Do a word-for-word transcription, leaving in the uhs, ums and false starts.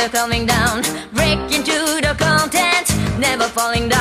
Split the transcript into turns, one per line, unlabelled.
coming down. Break into the content, never falling down.